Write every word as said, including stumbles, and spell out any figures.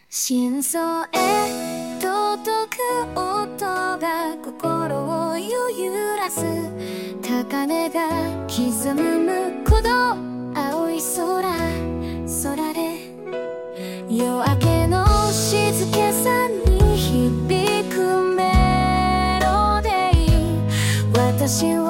真相へ届く音が心を揺らす。高音が刻む鼓動、青い空空で夜明けの静けさに響くメロディー。私は